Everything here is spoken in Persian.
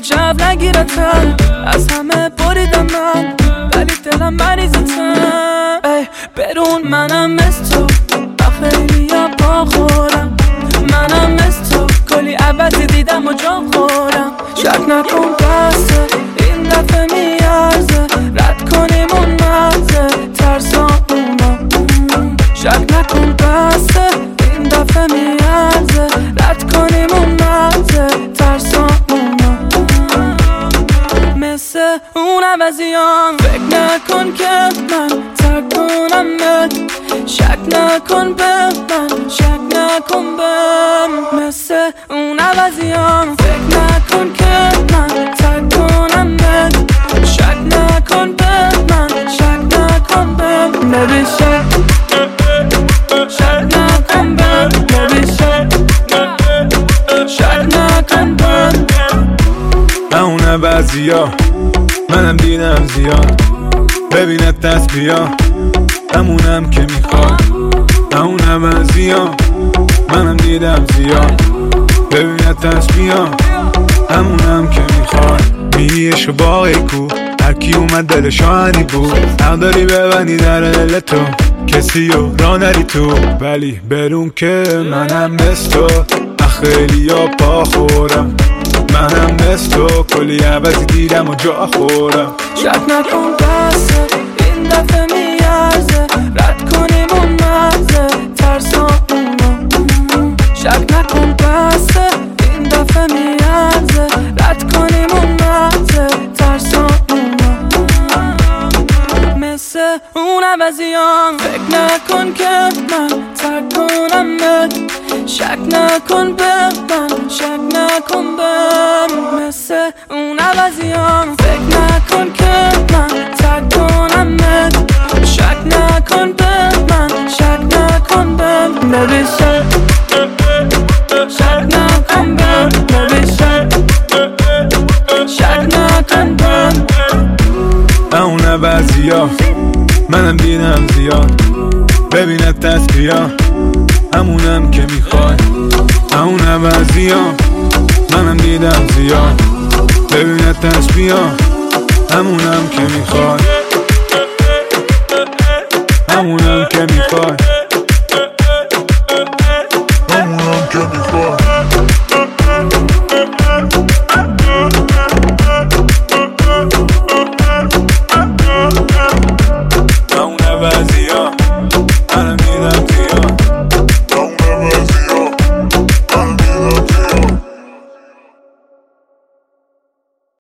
شب نگیرتم، از همه بریدم من ولی دلم مریضتم. ای برون منم مثل تو خیلی با خورم، منم مثل تو کلی عوضی دیدم و جا خورم. شک نکن بسته این دفعه میارزه، رد کنیم اون مرزه ترسامونو. شک نکن بسته این دفعه میارزه، رد کنیم اون مرزه ترسامونو. مثل اون عوضیام فکر نکن که من ترک کنمت، شک نکن به من، شک نکن بهم. مثل اون عوضیام فکر نکن که من ترک کنمت، شک نکن به من، شک نکن بهم. Baby شک نکن بهم، Baby شک نکن بهم. اون عوضیا منم دیدم زیاد، ببینت دست بیا همونم که میخواد. اون عوضیا منم دیدم زیاد، ببینت دست بیا همونم که میخواد. میریش و باقی کو هرکی اومد دلشو هنی بود، حق داری ببندی در دل تو کسی رو را نری تو. ولی برون که منم مثل تو خیلی ها پا خورم، منم مثل تو کلی عوضی دیدم و جا خورم. شک نکن بسته این دفعه میارزه، رد کنیم اون مرزه ترسامونو. شک نکن بسته این دفعه میارزه، رد کنیم اون مرزه ترسامونو. مثل اون عوضیام فکر نکن که من ترک کنمت، شک نکن به من، شک نکن بهم. مثل اون عوضیام فکر نکن که من ترک کنمت، شک نکن به من، شک نکن بهم. Baby شک نکن بهم، Baby شک نکن بهم. اون عوضیا منم دیدم زیاد، ببینت دست بیا همونم که میخوای. اون عوضیا منم دیدم زیاد، ببینت دست بیا همونم که میخوای، همونم که میخوای، همونم که میخوای. اون عوضی